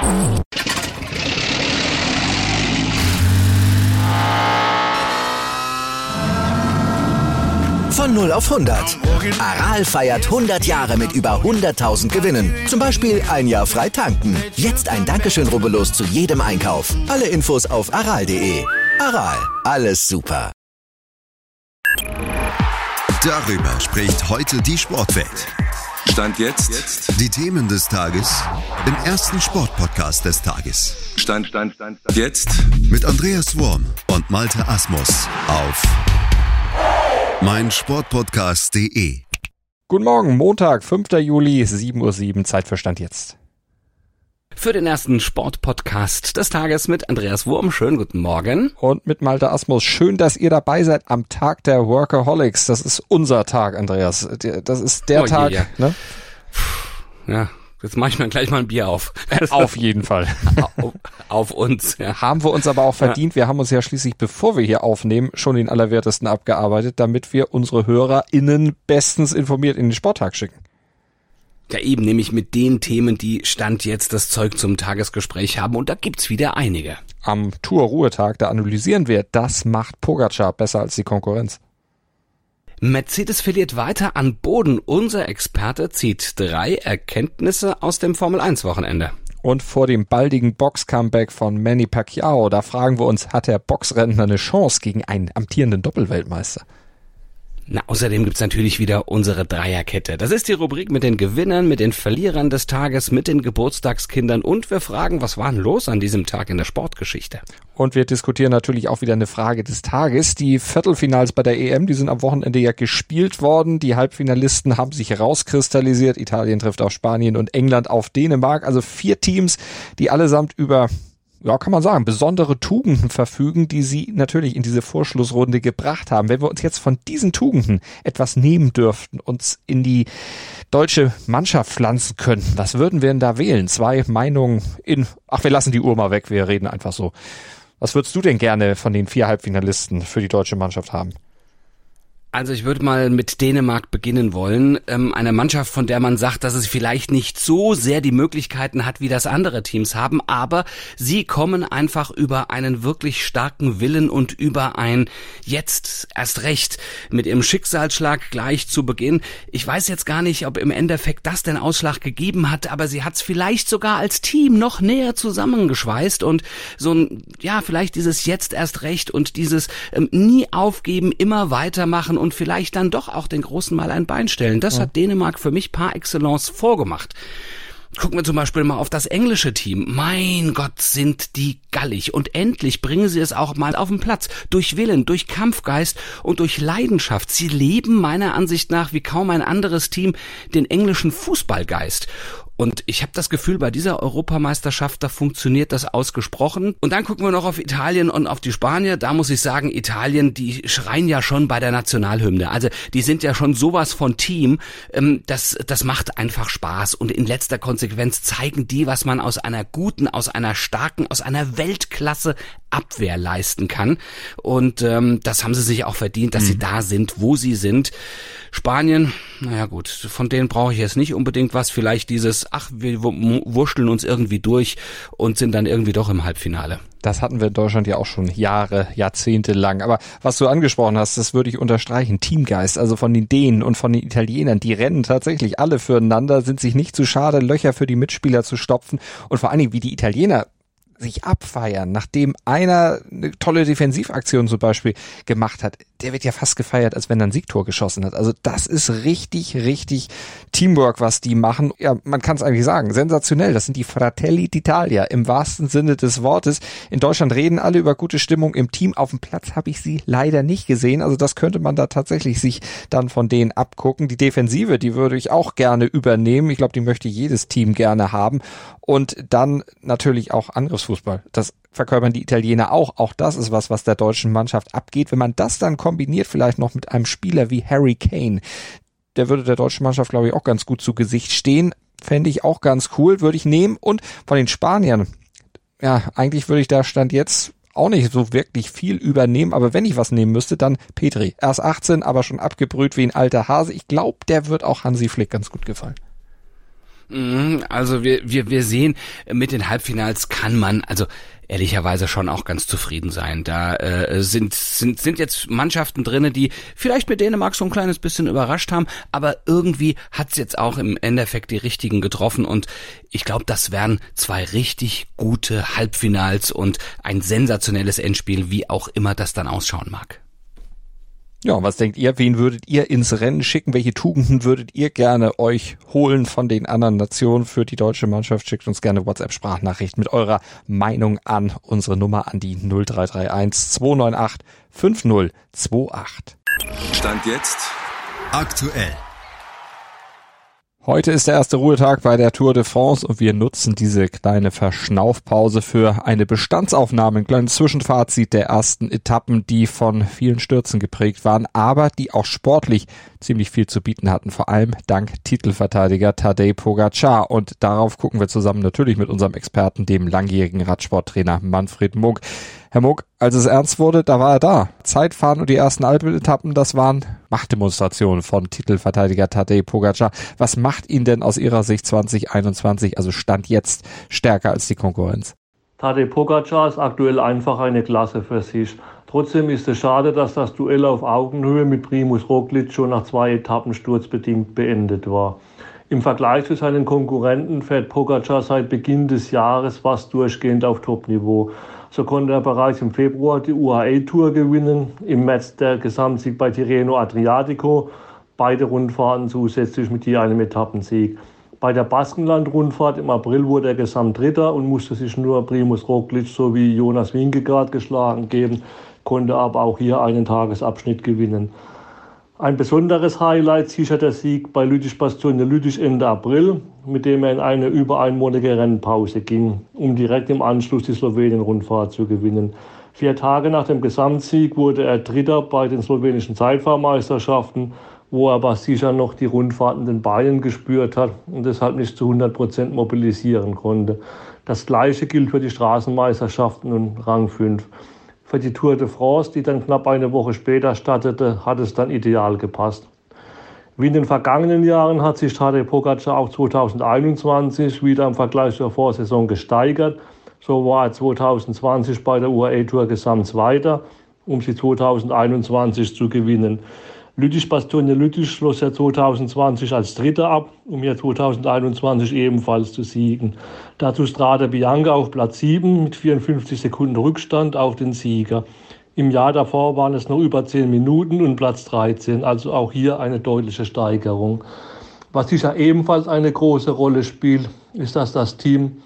Von 0 auf 100. Aral feiert 100 Jahre mit über 100.000 Gewinnen. Zum Beispiel ein Jahr frei tanken. Jetzt ein Dankeschön, rubbellos zu jedem Einkauf. Alle Infos auf aral.de. Aral, alles super. Darüber spricht heute die Sportwelt. Stand jetzt. Die Themen des Tages im ersten Sportpodcast des Tages. Stand jetzt. Mit Andreas Worm und Malte Asmus auf meinsportpodcast.de. Guten Morgen, Montag, 5. Juli, 7:07 Uhr, Zeit für Stand jetzt. Für den ersten Sportpodcast des Tages mit Andreas Wurm. Schönen guten Morgen. Und mit Malte Asmus. Schön, dass ihr dabei seid am Tag der Workaholics. Das ist unser Tag, Andreas. Das ist der Tag. Ja. Ne? Ja, jetzt mache ich mir gleich mal ein Bier auf. Auf jeden Fall. Auf uns. Ja. Haben wir uns aber auch verdient. Wir haben uns ja schließlich, bevor wir hier aufnehmen, schon den Allerwertesten abgearbeitet, damit wir unsere HörerInnen bestens informiert in den Sporttag schicken. Ja, eben, nämlich mit den Themen, die Stand jetzt das Zeug zum Tagesgespräch haben. Und da gibt's wieder einige. Am Tour-Ruhetag, da analysieren wir, das macht Pogačar besser als die Konkurrenz. Mercedes verliert weiter an Boden. Unser Experte zieht 3 Erkenntnisse aus dem Formel-1-Wochenende. Und vor dem baldigen Box-Comeback von Manny Pacquiao, da fragen wir uns, hat der Boxrentner eine Chance gegen einen amtierenden Doppelweltmeister? Na, außerdem gibt's natürlich wieder unsere Dreierkette. Das ist die Rubrik mit den Gewinnern, mit den Verlierern des Tages, mit den Geburtstagskindern und wir fragen, was war denn los an diesem Tag in der Sportgeschichte? Und wir diskutieren natürlich auch wieder eine Frage des Tages. Die Viertelfinals bei der EM, die sind am Wochenende ja gespielt worden. Die Halbfinalisten haben sich rauskristallisiert. Italien trifft auf Spanien und England auf Dänemark. Also 4 Teams, die allesamt über, ja, kann man sagen, besondere Tugenden verfügen, die sie natürlich in diese Vorschlussrunde gebracht haben. Wenn wir uns jetzt von diesen Tugenden etwas nehmen dürften, uns in die deutsche Mannschaft pflanzen könnten, was würden wir denn da wählen? 2 Meinungen wir lassen die Uhr mal weg, wir reden einfach so. Was würdest du denn gerne von den 4 Halbfinalisten für die deutsche Mannschaft haben? Also ich würde mal mit Dänemark beginnen wollen. Eine Mannschaft, von der man sagt, dass es vielleicht nicht so sehr die Möglichkeiten hat, wie das andere Teams haben, aber sie kommen einfach über einen wirklich starken Willen und über ein jetzt erst recht mit ihrem Schicksalsschlag gleich zu Beginn. Ich weiß jetzt gar nicht, ob im Endeffekt das den Ausschlag gegeben hat, aber sie hat es vielleicht sogar als Team noch näher zusammengeschweißt und so ein, ja, vielleicht dieses jetzt erst recht und dieses nie aufgeben, immer weitermachen und vielleicht dann doch auch den Großen mal ein Bein stellen. Das hat Dänemark für mich par excellence vorgemacht. Gucken wir zum Beispiel mal auf das englische Team. Mein Gott, sind die gallig. Und endlich bringen sie es auch mal auf den Platz. Durch Willen, durch Kampfgeist und durch Leidenschaft. Sie leben meiner Ansicht nach wie kaum ein anderes Team den englischen Fußballgeist. Und ich habe das Gefühl, bei dieser Europameisterschaft, da funktioniert das ausgesprochen. Und dann gucken wir noch auf Italien und auf die Spanier. Da muss ich sagen, Italien, die schreien ja schon bei der Nationalhymne. Also die sind ja schon sowas von Team. Das macht einfach Spaß. Und in letzter Konsequenz zeigen die, was man aus einer guten, aus einer starken, aus einer Weltklasse Abwehr leisten kann. Und das haben sie sich auch verdient, dass sie da sind, wo sie sind. Spanien, naja gut, von denen brauche ich jetzt nicht unbedingt was. Vielleicht dieses, wir wurschteln uns irgendwie durch und sind dann irgendwie doch im Halbfinale. Das hatten wir in Deutschland ja auch schon Jahre, Jahrzehnte lang. Aber was du angesprochen hast, das würde ich unterstreichen. Teamgeist, also von den Dänen und von den Italienern, die rennen tatsächlich alle füreinander, sind sich nicht zu schade, Löcher für die Mitspieler zu stopfen. Und vor allen Dingen, wie die Italiener sich abfeiern, nachdem einer eine tolle Defensivaktion zum Beispiel gemacht hat, der wird ja fast gefeiert, als wenn er ein Siegtor geschossen hat. Also das ist richtig, richtig Teamwork, was die machen. Ja, man kann es eigentlich sagen, sensationell. Das sind die Fratelli d'Italia im wahrsten Sinne des Wortes. In Deutschland reden alle über gute Stimmung im Team. Auf dem Platz habe ich sie leider nicht gesehen. Also das könnte man da tatsächlich sich dann von denen abgucken. Die Defensive, die würde ich auch gerne übernehmen. Ich glaube, die möchte jedes Team gerne haben. Und dann natürlich auch Angriffsfußball. Das verkörpern die Italiener auch. Auch das ist was der deutschen Mannschaft abgeht. Wenn man das dann kombiniert vielleicht noch mit einem Spieler wie Harry Kane, der würde der deutschen Mannschaft, glaube ich, auch ganz gut zu Gesicht stehen. Fände ich auch ganz cool, würde ich nehmen. Und von den Spaniern, ja, eigentlich würde ich da Stand jetzt auch nicht so wirklich viel übernehmen, aber wenn ich was nehmen müsste, dann Petri. Erst 18, aber schon abgebrüht wie ein alter Hase. Ich glaube, der wird auch Hansi Flick ganz gut gefallen. Also wir sehen, mit den Halbfinals kann man also ehrlicherweise schon auch ganz zufrieden sein. Da sind jetzt Mannschaften drinne, die vielleicht mit Dänemark so ein kleines bisschen überrascht haben, aber irgendwie hat's jetzt auch im Endeffekt die richtigen getroffen und ich glaube, das wären 2 richtig gute Halbfinals und ein sensationelles Endspiel, wie auch immer das dann ausschauen mag. Ja, was denkt ihr? Wen würdet ihr ins Rennen schicken? Welche Tugenden würdet ihr gerne euch holen von den anderen Nationen für die deutsche Mannschaft? Schickt uns gerne WhatsApp-Sprachnachricht mit eurer Meinung an unsere Nummer an die 0331 298 5028. Stand jetzt Aktuell. Heute ist der erste Ruhetag bei der Tour de France und wir nutzen diese kleine Verschnaufpause für eine Bestandsaufnahme, ein kleines Zwischenfazit der ersten Etappen, die von vielen Stürzen geprägt waren, aber die auch sportlich ziemlich viel zu bieten hatten, vor allem dank Titelverteidiger Tadej Pogačar. Und darauf gucken wir zusammen natürlich mit unserem Experten, dem langjährigen Radsporttrainer Manfred Munk. Herr Munk, als es ernst wurde, da war er da. Zeitfahren und die ersten Alpenetappen, das waren Machtdemonstrationen von Titelverteidiger Tadej Pogačar. Was macht ihn denn aus Ihrer Sicht 2021, also Stand jetzt, stärker als die Konkurrenz? Tadej Pogačar ist aktuell einfach eine Klasse für sich. Trotzdem ist es schade, dass das Duell auf Augenhöhe mit Primus Roglič schon nach 2 Etappen sturzbedingt beendet war. Im Vergleich zu seinen Konkurrenten fährt Pogačar seit Beginn des Jahres fast durchgehend auf Topniveau. So konnte er bereits im Februar die UAE-Tour gewinnen, im März der Gesamtsieg bei Tirreno Adriatico, beide Rundfahrten zusätzlich mit je einem Etappensieg. Bei der Baskenland-Rundfahrt im April wurde er Gesamtdritter und musste sich nur Primus Roglič sowie Jonas Vingegaard geschlagen geben, konnte aber auch hier einen Tagesabschnitt gewinnen. Ein besonderes Highlight sichert der Sieg bei Lüttich-Bastogne-Lüttich Ende April, mit dem er in eine über einmonatige Rennpause ging, um direkt im Anschluss die Slowenien-Rundfahrt zu gewinnen. 4 Tage nach dem Gesamtsieg wurde er Dritter bei den slowenischen Zeitfahrmeisterschaften, wo er aber sicher noch die Rundfahrt in den Beinen gespürt hat und deshalb nicht zu 100% mobilisieren konnte. Das Gleiche gilt für die Straßenmeisterschaften und Rang 5. Für die Tour de France, die dann knapp eine Woche später startete, hat es dann ideal gepasst. Wie in den vergangenen Jahren hat sich Tadej Pogačar auch 2021 wieder im Vergleich zur Vorsaison gesteigert. So war er 2020 bei der UAE-Tour Gesamtzweiter, um sie 2021 zu gewinnen. Lüttich-Bastogne-Lüttich schloss er 2020 als Dritter ab, um hier 2021 ebenfalls zu siegen. Dazu Strade Bianca auf Platz 7 mit 54 Sekunden Rückstand auf den Sieger. Im Jahr davor waren es noch über 10 Minuten und Platz 13, also auch hier eine deutliche Steigerung. Was sicher ebenfalls eine große Rolle spielt, ist, dass das Team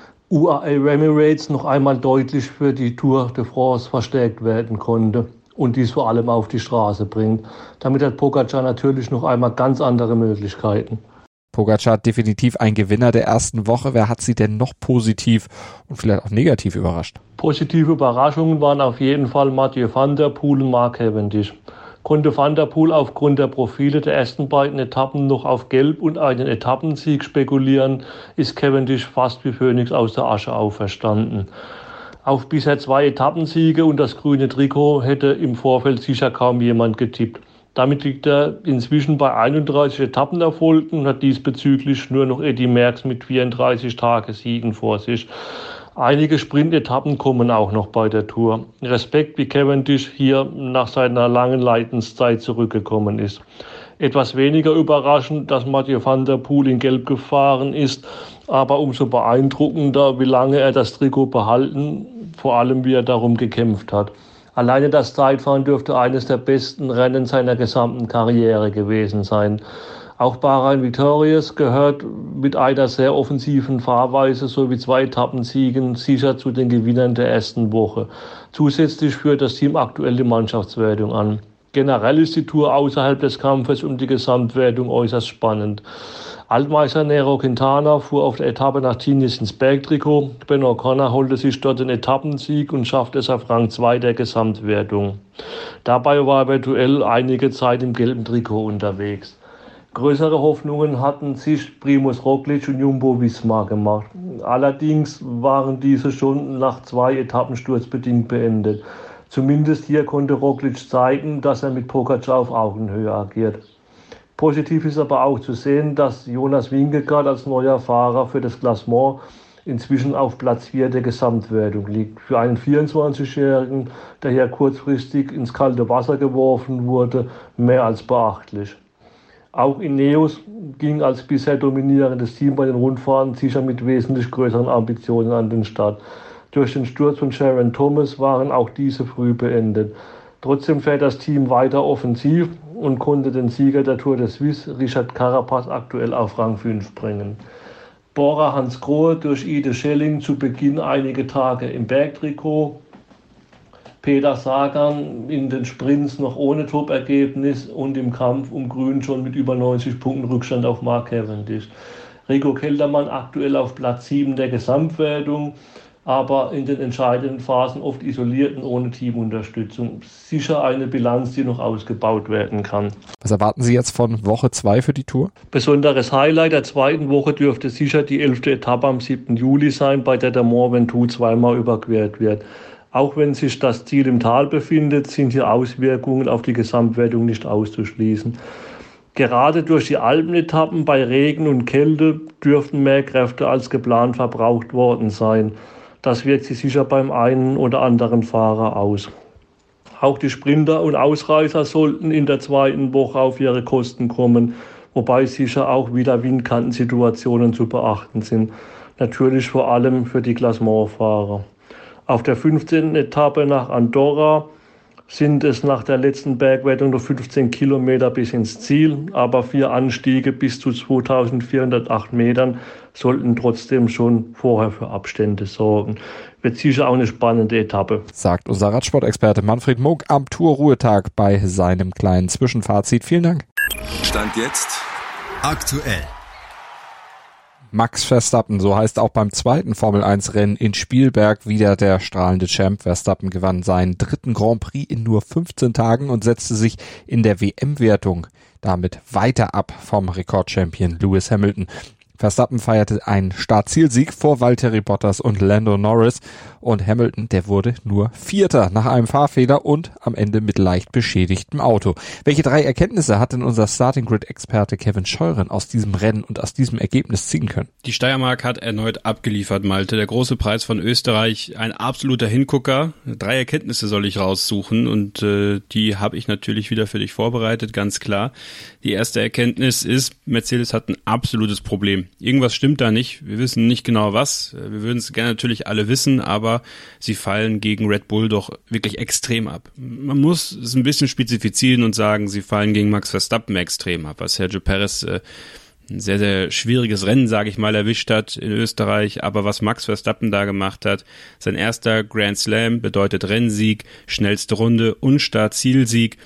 UAE Emirates noch einmal deutlich für die Tour de France verstärkt werden konnte und dies vor allem auf die Straße bringt. Damit hat Pogačar natürlich noch einmal ganz andere Möglichkeiten. Pogačar definitiv ein Gewinner der ersten Woche. Wer hat Sie denn noch positiv und vielleicht auch negativ überrascht? Positive Überraschungen waren auf jeden Fall Mathieu van der Poel und Mark Cavendish. Konnte Van der Poel aufgrund der Profile der ersten beiden Etappen noch auf Gelb und einen Etappensieg spekulieren, ist Cavendish fast wie Phönix aus der Asche auferstanden. Auf bisher 2 Etappensiege und das grüne Trikot hätte im Vorfeld sicher kaum jemand getippt. Damit liegt er inzwischen bei 31 Etappenerfolgen und hat diesbezüglich nur noch Eddy Merckx mit 34 Tagessiegen vor sich. Einige Sprintetappen kommen auch noch bei der Tour. Respekt, wie Cavendish hier nach seiner langen Leidenszeit zurückgekommen ist. Etwas weniger überraschend, dass Mathieu van der Poel in Gelb gefahren ist, aber umso beeindruckender, wie lange er das Trikot behalten, vor allem wie er darum gekämpft hat. Alleine das Zeitfahren dürfte eines der besten Rennen seiner gesamten Karriere gewesen sein. Auch Bahrain Victorious gehört mit einer sehr offensiven Fahrweise sowie 2 Etappensiegen sicher zu den Gewinnern der ersten Woche. Zusätzlich führt das Team aktuell die Mannschaftswertung an. Generell ist die Tour außerhalb des Kampfes um die Gesamtwertung äußerst spannend. Altmeister Nairo Quintana fuhr auf der Etappe nach Tignes ins Bergtrikot. Ben O'Connor holte sich dort den Etappensieg und schaffte es auf Rang 2 der Gesamtwertung. Dabei war er virtuell einige Zeit im gelben Trikot unterwegs. Größere Hoffnungen hatten sich Primus Roglič und Jumbo-Visma gemacht. Allerdings waren diese schon nach 2 Etappen sturzbedingt beendet. Zumindest hier konnte Roglič zeigen, dass er mit Pogačar auf Augenhöhe agiert. Positiv ist aber auch zu sehen, dass Jonas Vingegaard als neuer Fahrer für das Klassement inzwischen auf Platz 4 der Gesamtwertung liegt. Für einen 24-Jährigen, der hier kurzfristig ins kalte Wasser geworfen wurde, mehr als beachtlich. Auch Ineos ging als bisher dominierendes Team bei den Rundfahrten sicher mit wesentlich größeren Ambitionen an den Start. Durch den Sturz von Geraint Thomas waren auch diese früh beendet. Trotzdem fährt das Team weiter offensiv und konnte den Sieger der Tour de Suisse, Richard Carapaz, aktuell auf Rang 5 bringen. Bora Hansgrohe durch Ide Schelling zu Beginn einige Tage im Bergtrikot. Peter Sagan in den Sprints noch ohne Top-Ergebnis und im Kampf um Grün schon mit über 90 Punkten Rückstand auf Mark Cavendish. Rico Kelderman aktuell auf Platz 7 der Gesamtwertung, aber in den entscheidenden Phasen oft isoliert und ohne Teamunterstützung. Sicher eine Bilanz, die noch ausgebaut werden kann. Was erwarten Sie jetzt von Woche 2 für die Tour? Besonderes Highlight der zweiten Woche dürfte sicher die 11. Etappe am 7. Juli sein, bei der Mont Ventoux zweimal überquert wird. Auch wenn sich das Ziel im Tal befindet, sind hier Auswirkungen auf die Gesamtwertung nicht auszuschließen. Gerade durch die Alpenetappen bei Regen und Kälte dürften mehr Kräfte als geplant verbraucht worden sein. Das wirkt sich sicher beim einen oder anderen Fahrer aus. Auch die Sprinter und Ausreißer sollten in der zweiten Woche auf ihre Kosten kommen, wobei sicher auch wieder Windkantensituationen zu beachten sind. Natürlich vor allem für die Klassementfahrer. Auf der 15. Etappe nach Andorra sind es nach der letzten Bergwertung noch 15 Kilometer bis ins Ziel, aber 4 Anstiege bis zu 2408 Metern sollten trotzdem schon vorher für Abstände sorgen. Wird sicher auch eine spannende Etappe. Sagt unser Radsportexperte Manfred Moog am Tour-Ruhetag bei seinem kleinen Zwischenfazit. Vielen Dank. Stand jetzt Aktuell. Max Verstappen, so heißt auch beim zweiten Formel-1-Rennen in Spielberg wieder der strahlende Champ. Verstappen gewann seinen 3. Grand Prix in nur 15 Tagen und setzte sich in der WM-Wertung damit weiter ab vom Rekordchampion Lewis Hamilton. Verstappen feierte einen Start-Ziel-Sieg vor Valtteri Bottas und Lando Norris und Hamilton, der wurde nur Vierter nach einem Fahrfehler und am Ende mit leicht beschädigtem Auto. Welche 3 Erkenntnisse hat denn unser Starting-Grid-Experte Kevin Scheuren aus diesem Rennen und aus diesem Ergebnis ziehen können? Die Steiermark hat erneut abgeliefert, Malte. Der große Preis von Österreich, ein absoluter Hingucker. 3 Erkenntnisse soll ich raussuchen und die habe ich natürlich wieder für dich vorbereitet, ganz klar. Die erste Erkenntnis ist, Mercedes hat ein absolutes Problem. Irgendwas stimmt da nicht. Wir wissen nicht genau was. Wir würden es gerne natürlich alle wissen, aber sie fallen gegen Red Bull doch wirklich extrem ab. Man muss es ein bisschen spezifizieren und sagen, sie fallen gegen Max Verstappen extrem ab, was Sergio Perez ein sehr, sehr schwieriges Rennen, sage ich mal, erwischt hat in Österreich. Aber was Max Verstappen da gemacht hat, sein erster Grand Slam bedeutet Rennsieg, schnellste Runde und Start-Zielsieg,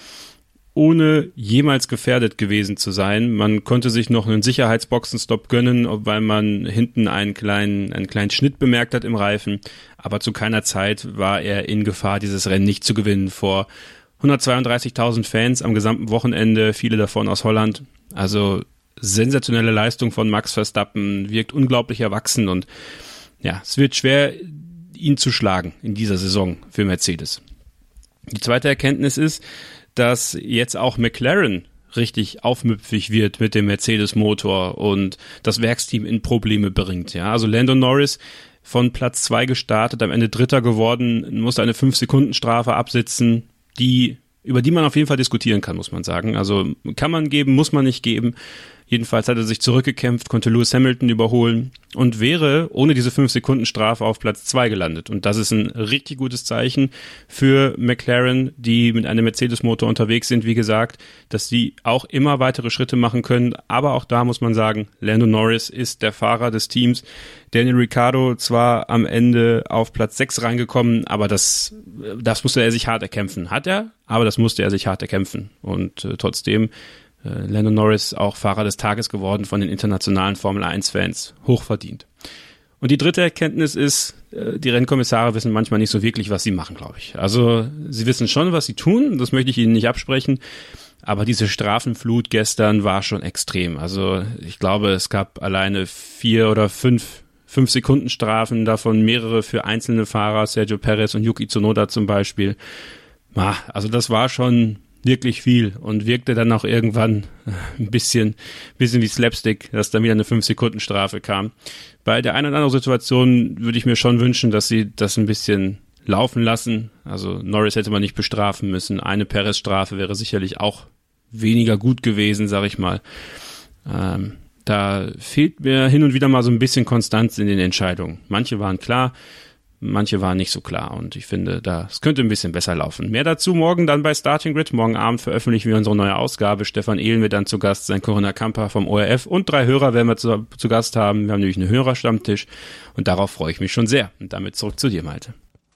ohne jemals gefährdet gewesen zu sein. Man konnte sich noch einen Sicherheitsboxenstopp gönnen, weil man hinten einen kleinen Schnitt bemerkt hat im Reifen. Aber zu keiner Zeit war er in Gefahr, dieses Rennen nicht zu gewinnen. Vor 132.000 Fans am gesamten Wochenende, viele davon aus Holland. Also sensationelle Leistung von Max Verstappen, wirkt unglaublich erwachsen und ja, es wird schwer, ihn zu schlagen in dieser Saison für Mercedes. Die zweite Erkenntnis ist, dass jetzt auch McLaren richtig aufmüpfig wird mit dem Mercedes-Motor und das Werksteam in Probleme bringt. Ja, also Lando Norris von Platz 2 gestartet, am Ende Dritter geworden, musste eine 5-Sekunden-Strafe absitzen, über die man auf jeden Fall diskutieren kann, muss man sagen. Also kann man geben, muss man nicht geben. Jedenfalls hat er sich zurückgekämpft, konnte Lewis Hamilton überholen und wäre ohne diese 5-Sekunden-Strafe auf Platz 2 gelandet. Und das ist ein richtig gutes Zeichen für McLaren, die mit einem Mercedes-Motor unterwegs sind, wie gesagt, dass sie auch immer weitere Schritte machen können. Aber auch da muss man sagen, Lando Norris ist der Fahrer des Teams. Daniel Ricciardo zwar am Ende auf Platz 6 reingekommen, aber das musste er sich hart erkämpfen. Hat er, aber das musste er sich hart erkämpfen. Und trotzdem Lando Norris auch Fahrer des Tages geworden von den internationalen Formel-1-Fans. Hochverdient. Und die dritte Erkenntnis ist, die Rennkommissare wissen manchmal nicht so wirklich, was sie machen, glaube ich. Also sie wissen schon, was sie tun, das möchte ich ihnen nicht absprechen, aber diese Strafenflut gestern war schon extrem. Also ich glaube, es gab alleine 4 oder 5 Sekunden-Strafen, davon mehrere für einzelne Fahrer, Sergio Perez und Yuki Tsunoda zum Beispiel. Also das war schon wirklich viel und wirkte dann auch irgendwann ein bisschen wie Slapstick, dass dann wieder eine 5-Sekunden-Strafe kam. Bei der einen oder anderen Situation würde ich mir schon wünschen, dass sie das ein bisschen laufen lassen. Also Norris hätte man nicht bestrafen müssen. Eine Perez-Strafe wäre sicherlich auch weniger gut gewesen, sag ich mal. Da fehlt mir hin und wieder mal so ein bisschen Konstanz in den Entscheidungen. Manche waren klar, manche waren nicht so klar und ich finde, es könnte ein bisschen besser laufen. Mehr dazu morgen dann bei Starting Grid. Morgen Abend veröffentlichen wir unsere neue Ausgabe. Stefan Ehlen wird dann zu Gast sein, Corinna Kamper vom ORF und 3 Hörer werden wir zu Gast haben. Wir haben nämlich einen Hörerstammtisch und darauf freue ich mich schon sehr. Und damit zurück zu dir, Malte.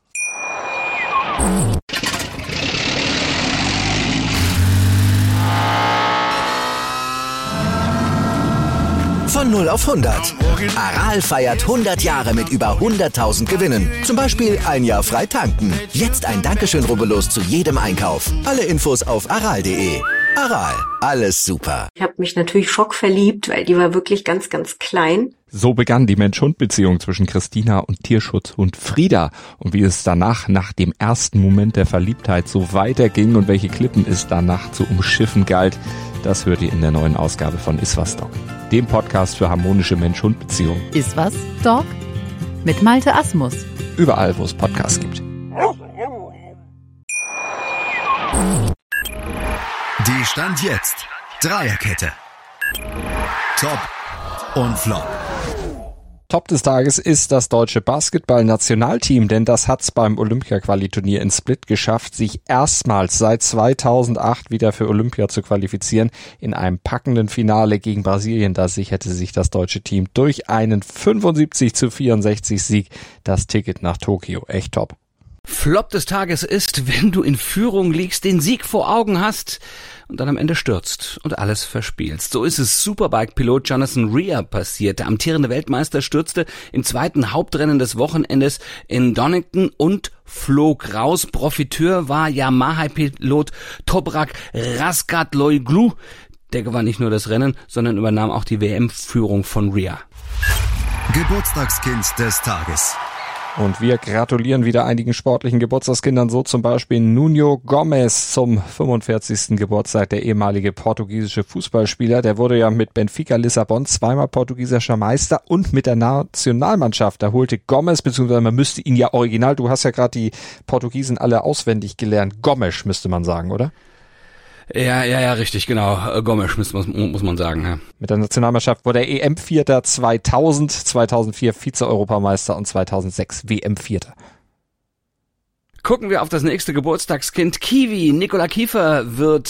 Von 0 auf 100. Aral feiert 100 Jahre mit über 100.000 Gewinnen. Zum Beispiel ein Jahr frei tanken. Jetzt ein Dankeschön, rubbellos zu jedem Einkauf. Alle Infos auf aral.de. Aral, alles super. Ich habe mich natürlich schockverliebt, weil die war wirklich ganz, ganz klein. So begann die Mensch-Hund-Beziehung zwischen Christina und Tierschutzhund Frieda. Und wie es danach, nach dem ersten Moment der Verliebtheit, so weiterging und welche Klippen es danach zu umschiffen galt, das hört ihr in der neuen Ausgabe von Iswas Dog, dem Podcast für harmonische Mensch-Hund-Beziehungen. Iswas Dog mit Malte Asmus. Überall, wo es Podcasts gibt. Die Stand jetzt. Dreierkette. Top und Flop. Top des Tages ist das deutsche Basketball-Nationalteam, denn das hat's beim Olympia-Quali-Turnier in Split geschafft, sich erstmals seit 2008 wieder für Olympia zu qualifizieren. In einem packenden Finale gegen Brasilien, da sicherte sich das deutsche Team durch einen 75-64 Sieg das Ticket nach Tokio. Echt top. Flop des Tages ist, wenn du in Führung liegst, den Sieg vor Augen hast und dann am Ende stürzt und alles verspielst. So ist es Superbike-Pilot Jonathan Rea passiert. Der amtierende Weltmeister stürzte im zweiten Hauptrennen des Wochenendes in Donington und flog raus. Profiteur war Yamaha-Pilot Toprak Razgatlıoğlu. Der gewann nicht nur das Rennen, sondern übernahm auch die WM-Führung von Rea. Geburtstagskind des Tages. Und wir gratulieren wieder einigen sportlichen Geburtstagskindern, so zum Beispiel Nuno Gomes zum 45. Geburtstag, der ehemalige portugiesische Fußballspieler. Der wurde ja mit Benfica Lissabon zweimal portugiesischer Meister und mit der Nationalmannschaft. Da holte Gomes, beziehungsweise man müsste ihn ja original, du hast ja gerade die Portugiesen alle auswendig gelernt, Gomes müsste man sagen, oder? Ja, richtig, genau. Gomes muss man sagen. Ja. Mit der Nationalmannschaft wurde er EM-Vierter 2000, 2004 Vize-Europameister und 2006 WM-Vierter. Gucken wir auf das nächste Geburtstagskind. Kiwi, Nicola Kiefer, wird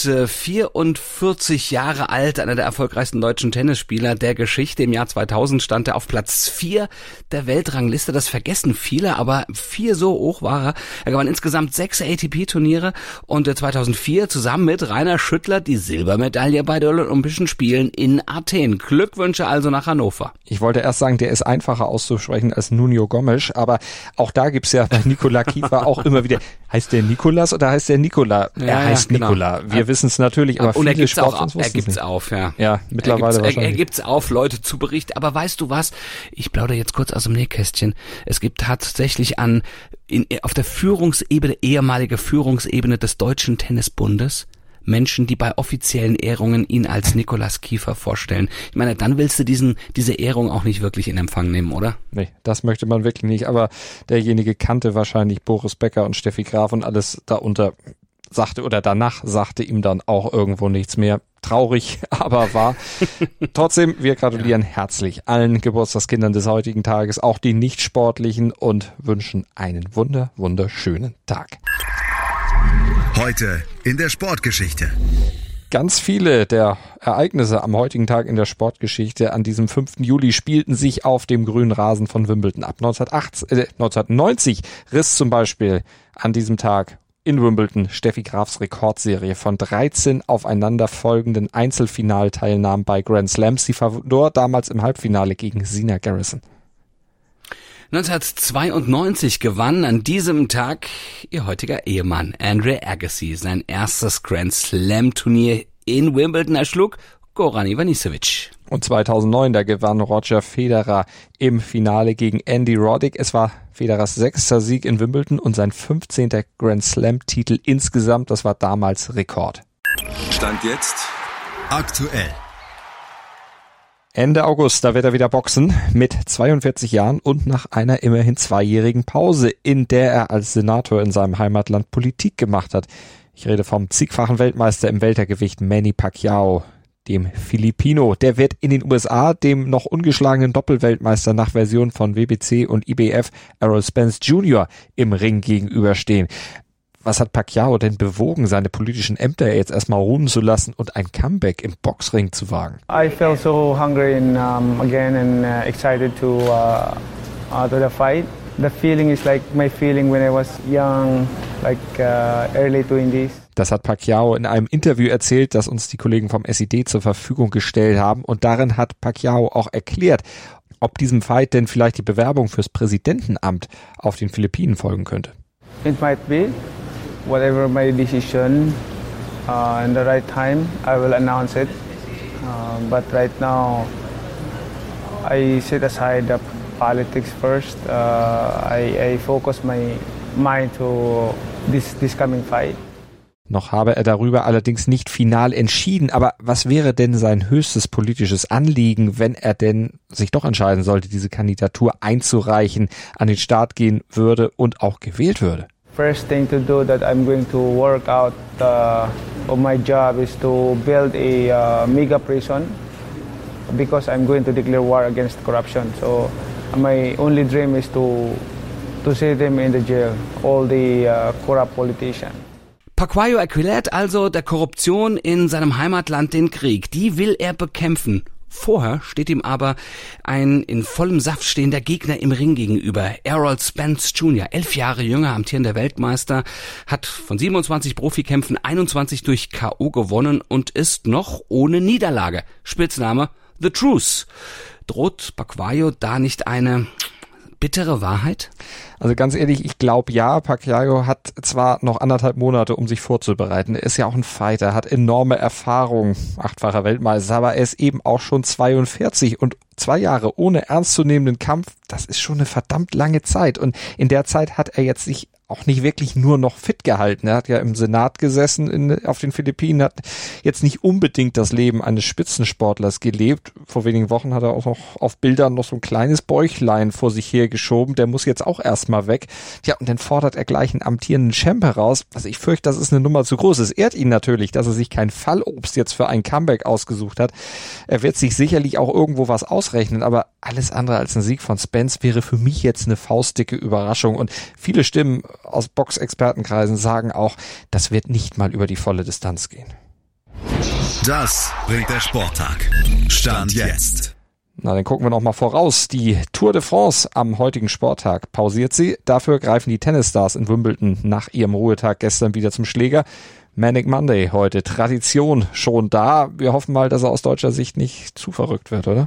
44 Jahre alt, einer der erfolgreichsten deutschen Tennisspieler der Geschichte. Im Jahr 2000 stand er auf Platz 4 der Weltrangliste. Das vergessen viele, aber 4 so hoch war er. Er gewann insgesamt 6 ATP-Turniere und 2004 zusammen mit Rainer Schüttler die Silbermedaille bei den Olympischen Spielen in Athen. Glückwünsche also nach Hannover. Ich wollte erst sagen, der ist einfacher auszusprechen als Nuno Gomes, aber auch da gibt's ja bei Nicola Kiefer auch immer wieder, heißt der Nikolas oder heißt der Nikola? Er heißt genau. Nikola. Wir wissen es natürlich, aber und viele Sportfans er gibt's auf, ja. Ja, mittlerweile wahrscheinlich. Er gibt's auf, Leute zu berichten. Aber weißt du was? Ich plaudere jetzt kurz aus dem Nähkästchen. Es gibt tatsächlich auf der Führungsebene, ehemalige Führungsebene des Deutschen Tennisbundes, Menschen, die bei offiziellen Ehrungen ihn als Nicolas Kiefer vorstellen. Ich meine, dann willst du diese Ehrung auch nicht wirklich in Empfang nehmen, oder? Nee, das möchte man wirklich nicht. Aber derjenige kannte wahrscheinlich Boris Becker und Steffi Graf und alles darunter danach sagte ihm dann auch irgendwo nichts mehr. Traurig, aber wahr. Trotzdem, wir gratulieren herzlich allen Geburtstagskindern des heutigen Tages, auch die Nicht-Sportlichen, und wünschen einen wunderschönen Tag. Heute in der Sportgeschichte. Ganz viele der Ereignisse am heutigen Tag in der Sportgeschichte an diesem 5. Juli spielten sich auf dem grünen Rasen von Wimbledon ab. 1990 riss zum Beispiel an diesem Tag in Wimbledon Steffi Grafs Rekordserie von 13 aufeinanderfolgenden Einzelfinalteilnahmen bei Grand Slams. Sie verlor damals im Halbfinale gegen Zina Garrison. 1992 gewann an diesem Tag ihr heutiger Ehemann Andre Agassi sein erstes Grand Slam Turnier in Wimbledon. Er schlug Goran Ivanisevic. Und 2009, da gewann Roger Federer im Finale gegen Andy Roddick. Es war Federers 6. Sieg in Wimbledon und sein 15. Grand Slam-Titel insgesamt. Das war damals Rekord. Stand jetzt aktuell. Ende August, da wird er wieder boxen mit 42 Jahren und nach einer immerhin 2-jährigen Pause, in der er als Senator in seinem Heimatland Politik gemacht hat. Ich rede vom zigfachen Weltmeister im Weltergewicht Manny Pacquiao, dem Filipino. Der wird in den USA dem noch ungeschlagenen Doppelweltmeister nach Version von WBC und IBF Errol Spence Jr. im Ring gegenüberstehen. Was hat Pacquiao denn bewogen, seine politischen Ämter jetzt erstmal ruhen zu lassen und ein Comeback im Boxring zu wagen? I felt so hungry and again and excited to the fight. The feeling is like my feeling when I was young, like early 20s. Das hat Pacquiao in einem Interview erzählt, das uns die Kollegen vom SID zur Verfügung gestellt haben. Und darin hat Pacquiao auch erklärt, ob diesem Fight denn vielleicht die Bewerbung fürs Präsidentenamt auf den Philippinen folgen könnte. It might be. Whatever my decision in the right time, I will announce it. But right now, I set aside the politics first. I focus my mind to this coming fight. Noch habe er darüber allerdings nicht final entschieden. Aber was wäre denn sein höchstes politisches Anliegen, wenn er denn sich doch entscheiden sollte, diese Kandidatur einzureichen, an den Start gehen würde und auch gewählt würde? First thing to do that I'm going to work out of my job is to build a mega prison because I'm going to declare war against corruption. So my only dream is to see them in the jail, all the corrupt politicians. Pacquiao erklärt also der Korruption in seinem Heimatland den Krieg. Die will er bekämpfen. Vorher steht ihm aber ein in vollem Saft stehender Gegner im Ring gegenüber. Errol Spence Jr., 11 Jahre jünger, amtierender Weltmeister, hat von 27 Profikämpfen 21 durch K.O. gewonnen und ist noch ohne Niederlage. Spitzname The Truth. Droht Pacquiao da nicht eine bittere Wahrheit? Also ganz ehrlich, ich glaube ja, Pacquiao hat zwar noch 1,5 Monate, um sich vorzubereiten. Er ist ja auch ein Fighter, hat enorme Erfahrung, 8-facher Weltmeister, aber er ist eben auch schon 42 und 2 Jahre ohne ernstzunehmenden Kampf, das ist schon eine verdammt lange Zeit. Und in der Zeit hat er jetzt sich auch nicht wirklich nur noch fit gehalten. Er hat ja im Senat gesessen auf den Philippinen, hat jetzt nicht unbedingt das Leben eines Spitzensportlers gelebt. Vor wenigen Wochen hat er auch noch auf Bildern noch so ein kleines Bäuchlein vor sich hergeschoben. Der muss jetzt auch erstmal weg. Ja, und dann fordert er gleich einen amtierenden Champ heraus. Also ich fürchte, das ist eine Nummer zu groß. Es ehrt ihn natürlich, dass er sich kein Fallobst jetzt für ein Comeback ausgesucht hat. Er wird sich sicherlich auch irgendwo was ausrechnen, aber alles andere als ein Sieg von Spence wäre für mich jetzt eine faustdicke Überraschung. Und viele Stimmen aus Boxexpertenkreisen sagen auch, das wird nicht mal über die volle Distanz gehen. Das bringt der Sporttag. Stand jetzt. Na, dann gucken wir noch mal voraus. Die Tour de France am heutigen Sporttag pausiert sie. Dafür greifen die Tennisstars in Wimbledon nach ihrem Ruhetag gestern wieder zum Schläger. Manic Monday heute. Tradition schon da. Wir hoffen mal, dass er aus deutscher Sicht nicht zu verrückt wird, oder?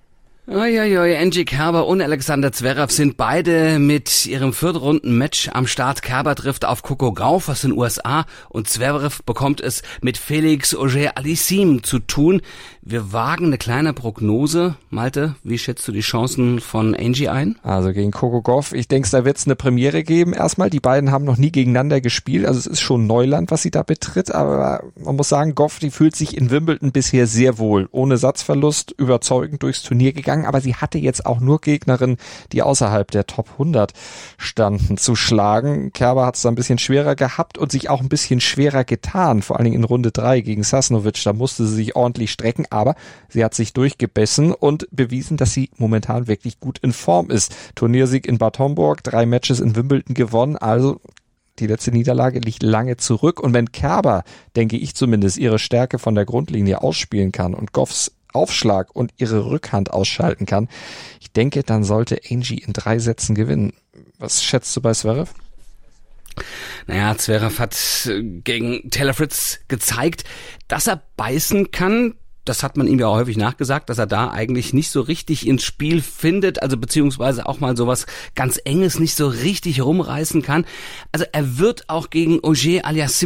Angie Kerber und Alexander Zverev sind beide mit ihrem 4. Runden-Match am Start. Kerber trifft auf Coco Gauff aus den USA und Zverev bekommt es mit Felix Auger-Aliassime zu tun. Wir wagen eine kleine Prognose. Malte, wie schätzt du die Chancen von Angie ein? Also gegen Coco Gauff, ich denke, da wird es eine Premiere geben. Erstmal, die beiden haben noch nie gegeneinander gespielt, also es ist schon Neuland, was sie da betritt, aber man muss sagen, Gauff, die fühlt sich in Wimbledon bisher sehr wohl. Ohne Satzverlust, überzeugend durchs Turnier gegangen, aber sie hatte jetzt auch nur Gegnerinnen, die außerhalb der Top 100 standen, zu schlagen. Kerber hat es da ein bisschen schwerer gehabt und sich auch ein bisschen schwerer getan, vor allen Dingen in Runde 3 gegen Sasnovic, da musste sie sich ordentlich strecken, aber sie hat sich durchgebissen und bewiesen, dass sie momentan wirklich gut in Form ist. Turniersieg in Bad Homburg, 3 Matches in Wimbledon gewonnen, also die letzte Niederlage liegt lange zurück. Und wenn Kerber, denke ich zumindest, ihre Stärke von der Grundlinie ausspielen kann und Gauffs Aufschlag und ihre Rückhand ausschalten kann, ich denke, dann sollte Angie in 3 Sätzen gewinnen. Was schätzt du bei Zverev? Naja, Zverev hat gegen Taylor Fritz gezeigt, dass er beißen kann. Das hat man ihm ja häufig nachgesagt, dass er da eigentlich nicht so richtig ins Spiel findet, also beziehungsweise auch mal sowas ganz Enges nicht so richtig rumreißen kann. Also er wird auch gegen Auger-Aliassime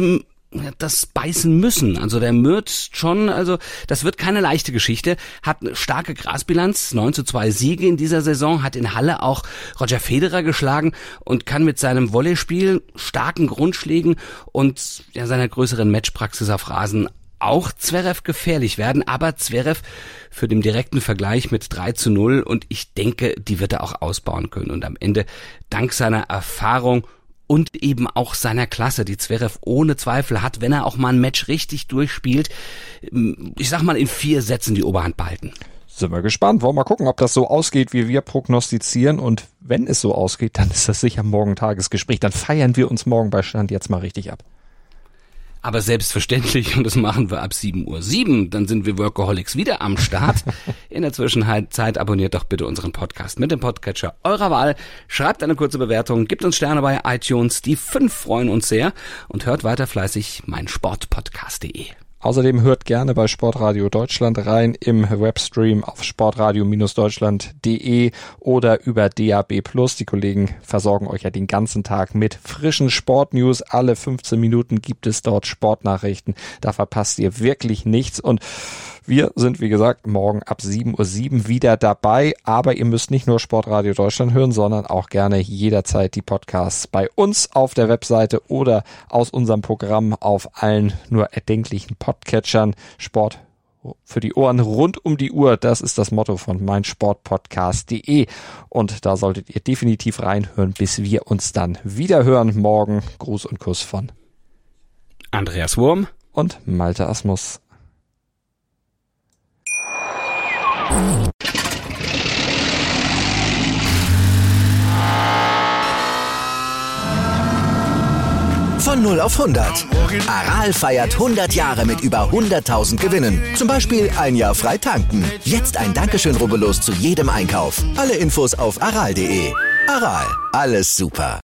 das beißen müssen. Also der Mürth schon, also das wird keine leichte Geschichte, hat eine starke Grasbilanz, 9:2 Siege in dieser Saison, hat in Halle auch Roger Federer geschlagen und kann mit seinem Volleyspiel, starken Grundschlägen und seiner größeren Matchpraxis auf Rasen auch Zverev gefährlich werden, aber Zverev für den direkten Vergleich mit 3:0 und ich denke, die wird er auch ausbauen können und am Ende dank seiner Erfahrung und eben auch seiner Klasse, die Zverev ohne Zweifel hat, wenn er auch mal ein Match richtig durchspielt, ich sag mal in 4 Sätzen die Oberhand behalten. Sind wir gespannt. Wollen wir mal gucken, ob das so ausgeht, wie wir prognostizieren. Und wenn es so ausgeht, dann ist das sicher morgen Tagesgespräch. Dann feiern wir uns morgen bei Stand jetzt mal richtig ab. Aber selbstverständlich, und das machen wir ab 7:07 Uhr, dann sind wir Workaholics wieder am Start. In der Zwischenzeit abonniert doch bitte unseren Podcast mit dem Podcatcher eurer Wahl. Schreibt eine kurze Bewertung, gebt uns Sterne bei iTunes, die 5 freuen uns sehr und hört weiter fleißig meinsportpodcast.de. Außerdem hört gerne bei Sportradio Deutschland rein im Webstream auf sportradio-deutschland.de oder über DAB+. Die Kollegen versorgen euch ja den ganzen Tag mit frischen Sportnews. Alle 15 Minuten gibt es dort Sportnachrichten. Da verpasst ihr wirklich nichts und wir sind, wie gesagt, morgen ab 7:07 Uhr wieder dabei, aber ihr müsst nicht nur Sportradio Deutschland hören, sondern auch gerne jederzeit die Podcasts bei uns auf der Webseite oder aus unserem Programm auf allen nur erdenklichen Podcatchern. Sport für die Ohren rund um die Uhr, das ist das Motto von meinsportpodcast.de und da solltet ihr definitiv reinhören, bis wir uns dann wieder hören morgen. Gruß und Kuss von Andreas Wurm und Malte Asmus. Von 0 auf 100. Aral feiert 100 Jahre mit über 100.000 Gewinnen. Zum Beispiel ein Jahr frei tanken. Jetzt ein Dankeschön, rubbellos zu jedem Einkauf. Alle Infos auf aral.de. Aral, alles super.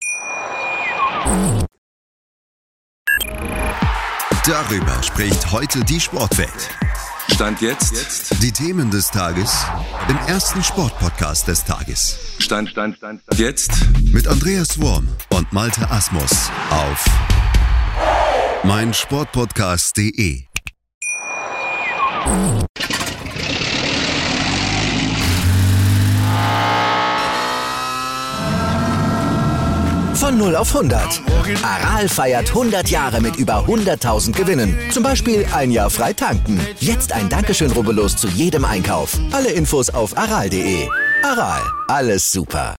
Darüber spricht heute die Sportwelt. Stand jetzt. Die Themen des Tages im ersten Sportpodcast des Tages. Stand jetzt. Mit Andreas Wurm und Malte Asmus auf meinsportpodcast.de. Von 0 auf 100. Aral feiert 100 Jahre mit über 100.000 Gewinnen. Zum Beispiel ein Jahr frei tanken. Jetzt ein Dankeschön, rubbellos zu jedem Einkauf. Alle Infos auf aral.de. Aral, alles super.